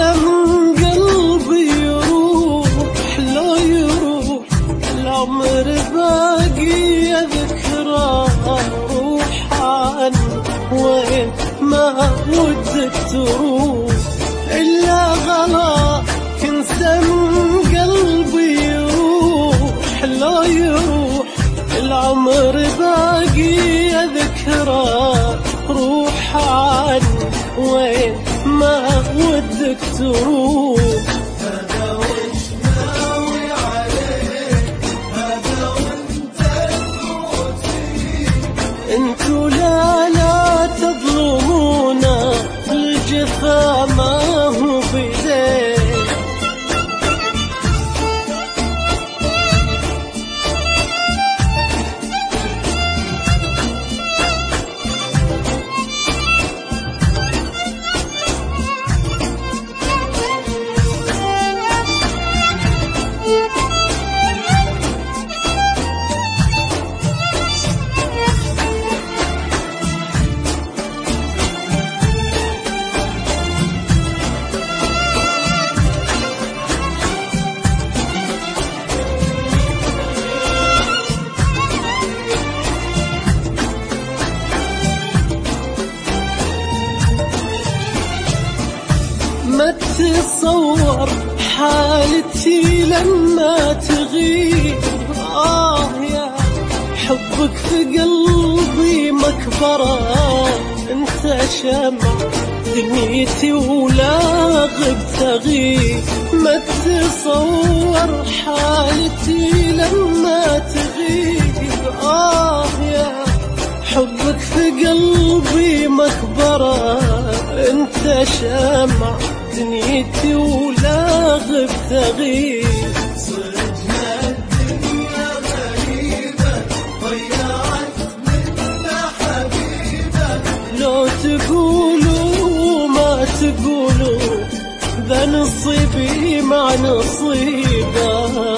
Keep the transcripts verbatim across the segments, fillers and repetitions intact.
تنسى من قلبي يروح لو يروح العمر باقي ذكرى روح عنه وين ما ودك تروح إلا غلا تنسى من قلبي يروح لو يروح العمر باقي ذكرى روح عنه وين ما ودك تروح. هذا وش ناوي عليه هذا وانت تموت فيه انتو لا لا تظلمونا الجفا ما هو بيديه ما تتصور حالتي لما تغيب آه يا حبك في قلبي مكبرة انت شمع دنيتي ولا غبت تغيب. ما تتصور حالتي لما تغيب آه يا حبك في قلبي مكبرة انت شمع دنيتي ولا غبت تغيب. صرنا الدنيا غريبة ضيعت منا حبيبة لو تقولوا ما تقولوا ذا نصيبي مع نصيبه.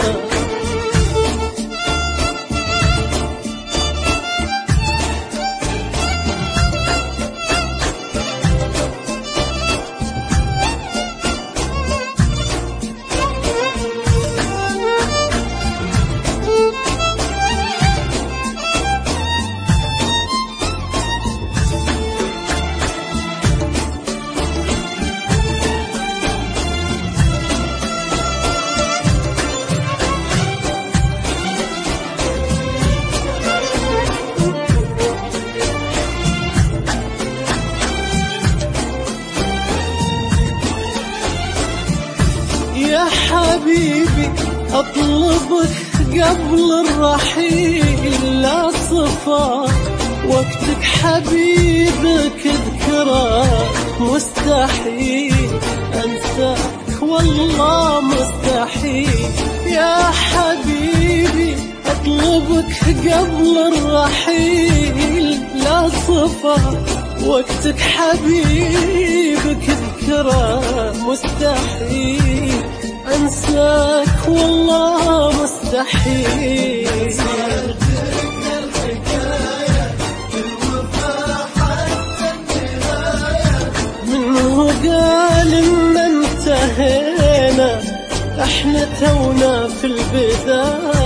يا حبيبي أطلبك قبل الرحيل لا صفا وقتك حبيبك اذكره مستحيل أنساك والله مستحيل. يا حبيبي أطلبك قبل الرحيل لا صفا وقتك حبيبك اذكره مستحيل أنساك والله مستحيل. صارتك الحكاية بالوفا حتى النهاية منه قال إن انتهينا احنا تونا في البداية.